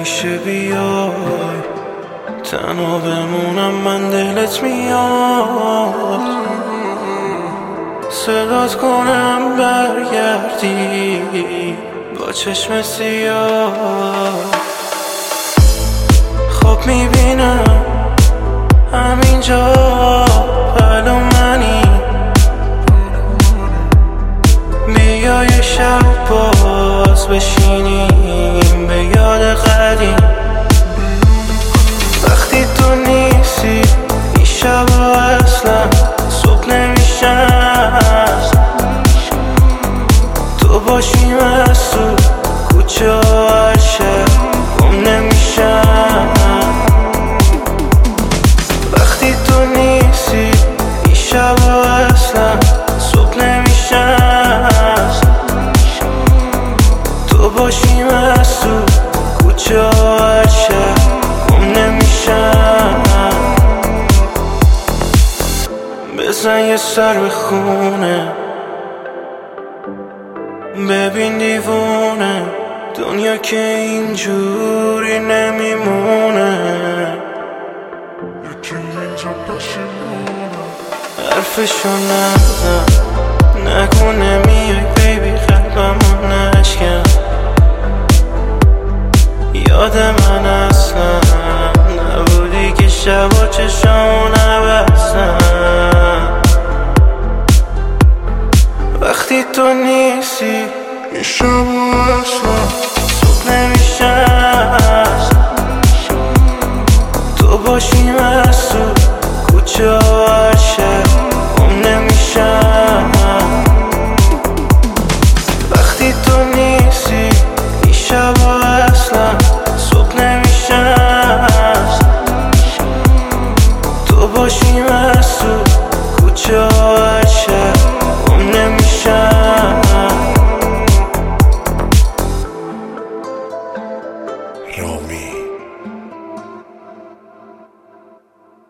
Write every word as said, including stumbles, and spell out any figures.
میشه بیای تنها بمونم، من دلت میاد صدات کنم برگردی با چشم سیاه. خواب میبینم همینجا پلو منی، بیا یه شب باز بشینیم به یاد قدیم. وقتی تو نیستی این شبا اصلا صبح نمیشن، تو باشیم از تو کوچه و هر شب گم نمیشن. وقتی تو نیستی این شبا اصلا صبح نمیشن، تو باشیم از تو کوچه و هر شب گم نمیشن. بزن یه سر به خونه ببین دیوونه دنیا که اینجوری نمیمونه. حرفشو نزن نگو نمیای بیبی، قلبمو نشکن. یاد من اصلا نبودی که شبا چشامو نبستم. وقتی تو نیستی این شبا اصلا صبح نمیشن، تو باشیم از تو کوچه و هر شب گم نمیشن. وقتی تو نیستی این شبا اصلا صبح نمیشن، تو باشیم از تو کوچه و هر